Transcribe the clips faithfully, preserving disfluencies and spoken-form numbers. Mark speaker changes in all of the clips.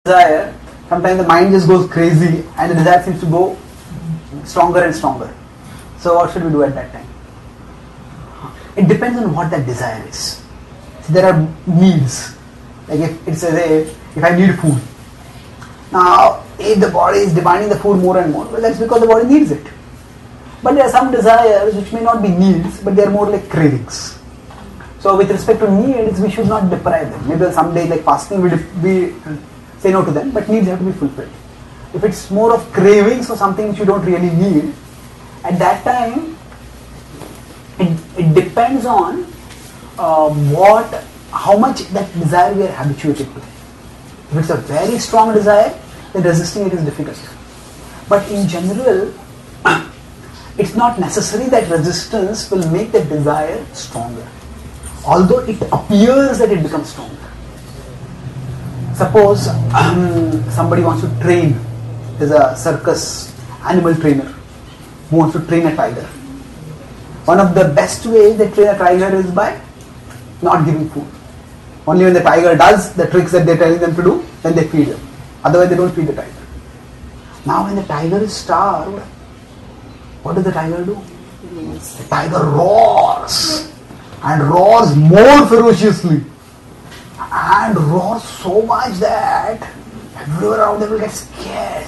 Speaker 1: desire, sometimes the mind just goes crazy and the desire seems to go stronger and stronger. So what should we do at that time? It depends on what that desire is. So there are needs. Like if it's a, if I need food. Now, if the body is demanding the food more and more, well, that's because the body needs it. But there are some desires which may not be needs, but they are more like cravings. So with respect to needs, we should not deprive them. Maybe someday like fasting, we, we say no to them, but needs have to be fulfilled. If it's more of cravings for something which you don't really need, at that time, it, it depends on uh, what, how much that desire we are habituated to. If it's a very strong desire, then resisting it is difficult. But in general, it's not necessary that resistance will make the desire stronger. Although it appears that it becomes stronger. Suppose um, somebody wants to train, there's a circus animal trainer who wants to train a tiger. One of the best ways they train a tiger is by not giving food. Only when the tiger does the tricks that they're telling them to do, then they feed him. Otherwise they don't feed the tiger. Now when the tiger is starved, what does the tiger do? The tiger roars. And roars more ferociously. And roars so much that everyone around them will get scared.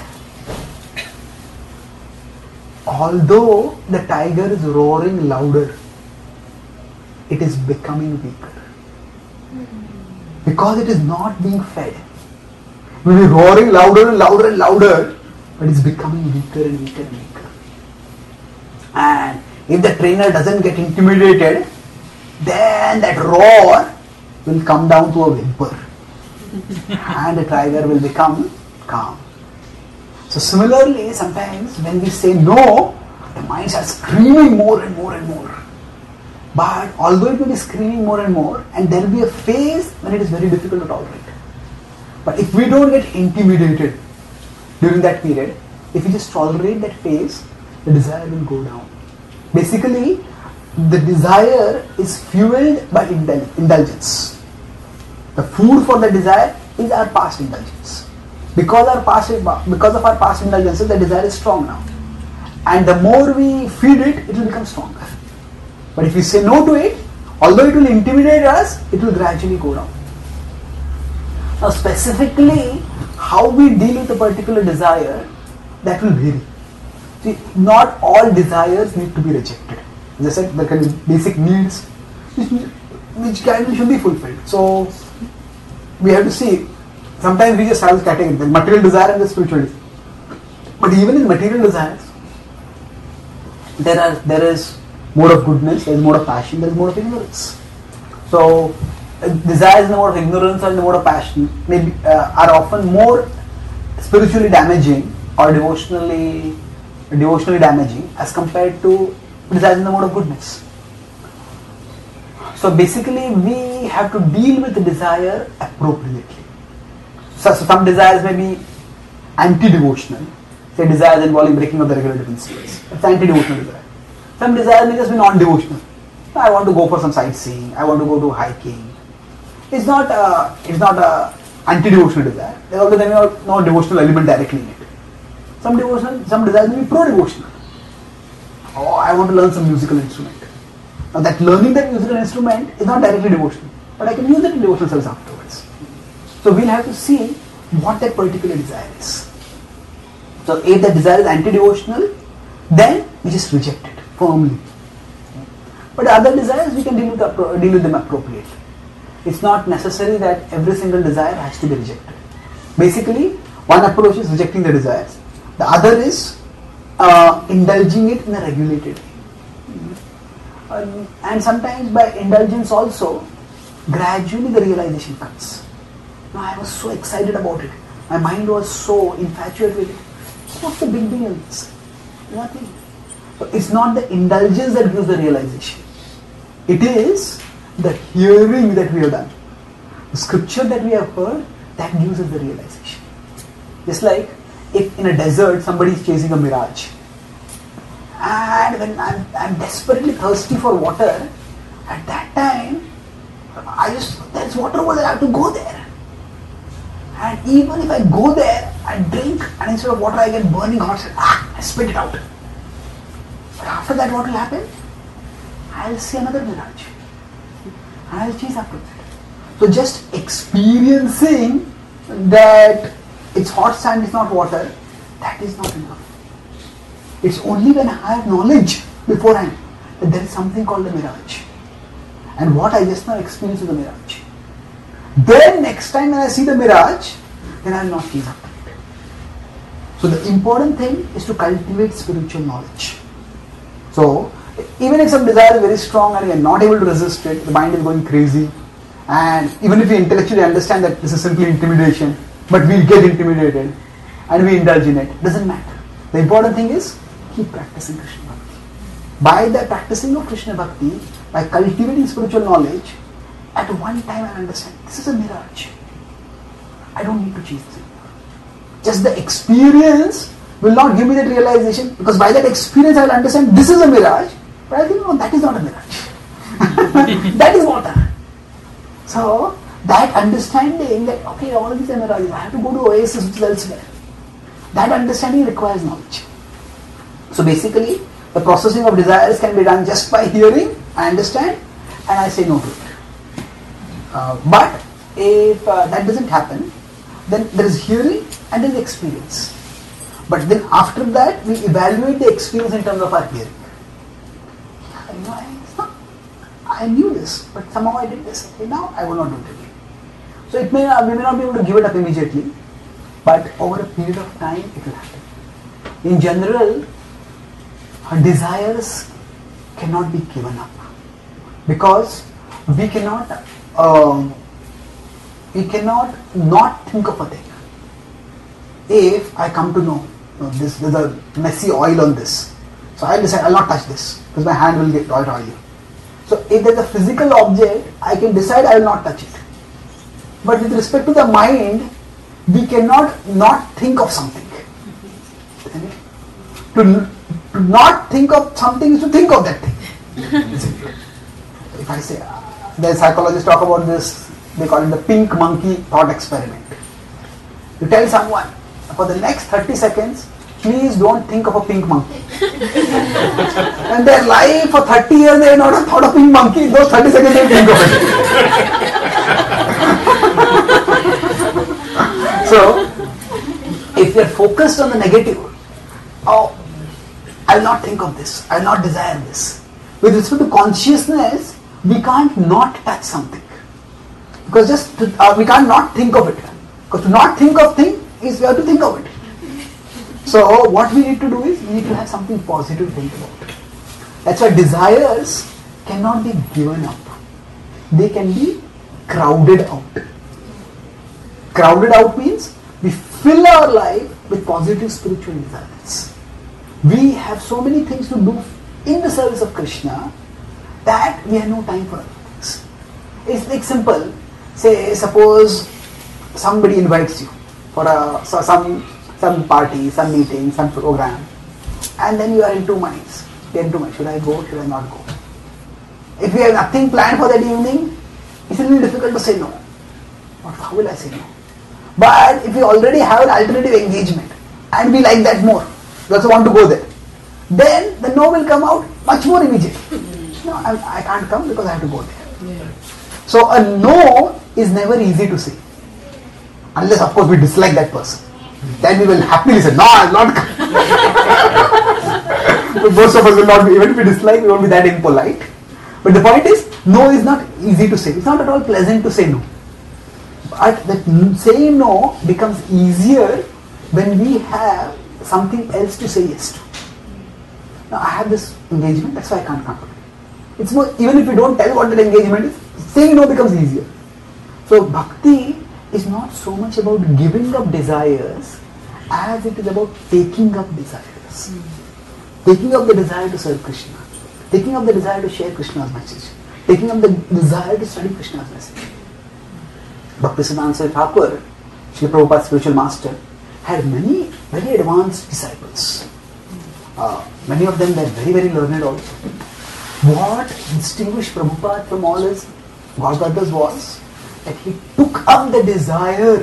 Speaker 1: Although the tiger is roaring louder, it is becoming weaker. Because it is not being fed. It will be roaring louder and louder and louder, but it's becoming weaker and weaker and weaker. And if the trainer doesn't get intimidated, then that roar will come down to a whimper. And the tiger will become calm. So similarly, sometimes when we say no, the mind starts screaming more and more and more. But although it will be screaming more and more, and there will be a phase when it is very difficult to tolerate. But if we don't get intimidated during that period, if we just tolerate that phase, the desire will go down. Basically, the desire is fueled by indul- indulgence. The food for the desire is our past indulgence. Because our past, because of our past indulgences, the desire is strong now. And the more we feed it, it will become stronger. But if we say no to it, although it will intimidate us, it will gradually go down. Now specifically, how we deal with a particular desire, that will vary. See, not all desires need to be rejected. As I said, there can be basic needs which, which can should be fulfilled. So we have to see. Sometimes we just have this category, the material desire and the spiritual desire. But even in material desires, there are there is more of goodness, there is more of passion, there is more of ignorance. So uh, desires in the mode of ignorance or in the mode of passion maybe uh, are often more spiritually damaging or devotionally devotionally damaging as compared to desires in the mode of goodness. So basically we have to deal with the desire appropriately. So, so some desires may be anti-devotional. Say desires involving breaking of the regulative principles. It's anti-devotional desire. Some desires may just be non-devotional. I want to go for some sightseeing. I want to go to hiking. It's not a, it's not a anti-devotional desire. Although there may be no devotional element directly in it. Some devotional, some desires may be pro-devotional. Oh, I want to learn some musical instrument. Now that learning that musical instrument is not directly devotional, but I can use it in devotional service afterwards. So we'll have to see what that particular desire is. So if that desire is anti-devotional, then we just reject it firmly. But other desires, we can deal with, deal with them appropriately. It's not necessary that every single desire has to be rejected. Basically, one approach is rejecting the desires. The other is uh, indulging it in a regulated way. Um, and sometimes by indulgence also, gradually the realization comes. Now I was so excited about it. My mind was so infatuated with it. What's the big deal? Nothing. So it's not the indulgence that gives the realization. It is the hearing that we have done. The scripture that we have heard, that gives us the realization. Just like if in a desert somebody is chasing a mirage. And when I'm, I'm desperately thirsty for water, at that time, I just, there's water over there, I have to go there. And even if I go there and drink, and instead of water I get burning hot, ah, I spit it out. But after that what will happen? I'll see another mirage. And I'll chase after that. So just experiencing that it's hot sand, it's not water, that is not enough. It's only when I have knowledge beforehand that there is something called a mirage. And what I just now experienced is a mirage. Then next time when I see the mirage, then I will not chase after it. So the important thing is to cultivate spiritual knowledge. So even if some desire is very strong and we are not able to resist it, the mind is going crazy, and even if we intellectually understand that this is simply intimidation, but we get intimidated and we indulge in it, doesn't matter. The important thing is keep practicing Krishna Bhakti. By the practicing of Krishna Bhakti, by cultivating spiritual knowledge, at one time I understand this is a mirage. I don't need to chase it. Just the experience will not give me that realization, because by that experience I will understand this is a mirage, but I think no, that is not a mirage. That is water. So that understanding that okay, all of these are mirages, I have to go to oasis which is elsewhere. That understanding requires knowledge. So basically, the processing of desires can be done just by hearing, I understand, and I say no to it. Uh, but if uh, that doesn't happen, then there is hearing and there is experience. But then after that, we evaluate the experience in terms of our hearing. You know, I, it's not, I knew this, but somehow I did this. Okay, now I will not do it again. So it may not, we may not be able to give it up immediately, but over a period of time, it will happen. In general, our desires cannot be given up, because we cannot um, we cannot not think of a thing. If I come to know, you know this, there's a messy oil on this, so I'll decide I'll not touch this because my hand will get oily. So if there's a physical object, I can decide I will not touch it. But with respect to the mind, we cannot not think of something. To, to not think of something is to think of that thing. If I say, uh, the psychologists talk about this, they call it the pink monkey thought experiment. You tell someone, for the next thirty seconds, please don't think of a pink monkey. And their life for thirty years they have not thought of pink monkey, those thirty seconds they think of it. So, if you are focused on the negative, oh, I will not think of this, I will not desire this. With respect to consciousness, we can't not touch something. Because just to, uh, we can't not think of it. Because to not think of thing is we have to think of it. So what we need to do is we need to have something positive to think about. That's why desires cannot be given up. They can be crowded out. Crowded out means we fill our life with positive spiritual desires. We have so many things to do in the service of Krishna that we have no time for other things. It's like simple. Say, suppose somebody invites you for a so some some party, some meeting, some program, and then you are in two minds. You're in two minds. Should I go? Should I not go? If we have nothing planned for that evening, it's a little difficult to say no. But how will I say no? But if we already have an alternative engagement and we like that more, we also want to go there, then the no will come out much more immediate. No, I, I can't come because I have to go there. Yeah. So a no is never easy to say. Unless of course we dislike that person. Then we will happily say, no, I will not come. Most of us will not be, even if we dislike, we won't be that impolite. But the point is, no is not easy to say. It's not at all pleasant to say no. But that saying no becomes easier when we have something else to say yes to. Now I have this engagement, that's why I can't come. It's more, even if you don't tell what that engagement is, saying no becomes easier. So bhakti is not so much about giving up desires as it is about taking up desires. Mm. Taking up the desire to serve Krishna, taking up the desire to share Krishna's message, taking up the desire to study Krishna's message. Bhaktisiddhanta Saraswati Thakur, Srila Prabhupada's spiritual master, had many very advanced disciples. Uh, many of them were very, very learned also. What distinguished Prabhupada from all his Godbrothers was that he took up the desire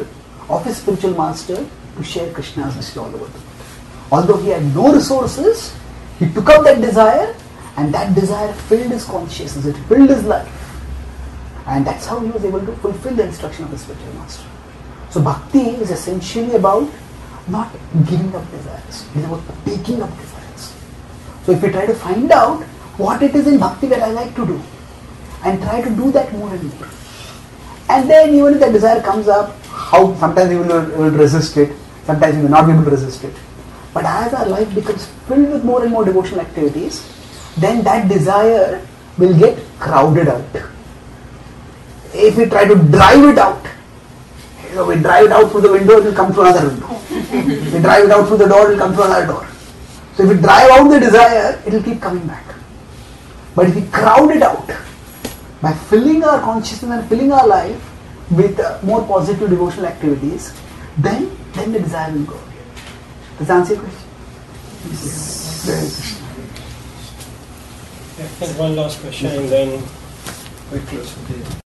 Speaker 1: of his spiritual master to share Krishna's message all over the world. Although he had no resources, he took up that desire, and that desire filled his consciousness, it filled his life. And that's how he was able to fulfill the instruction of the spiritual master. So bhakti is essentially about not giving up desires, it is about taking up desires. So if we try to find out what it is in bhakti that I like to do, and try to do that more and more, and then even if that desire comes up, how sometimes you will, will resist it, sometimes you will not be able to resist it. But as our life becomes filled with more and more devotional activities, then that desire will get crowded out. If we try to drive it out, you know, we drive it out through the window, it will come through another window. We drive it out through the door, it will come through another door. So if we drive out the desire, it will keep coming back. But if we crowd it out, by filling our consciousness and filling our life with uh, more positive devotional activities, then, then the desire will go away. Does that answer your question? Yes. Yes.
Speaker 2: I think one last question and then we close with it.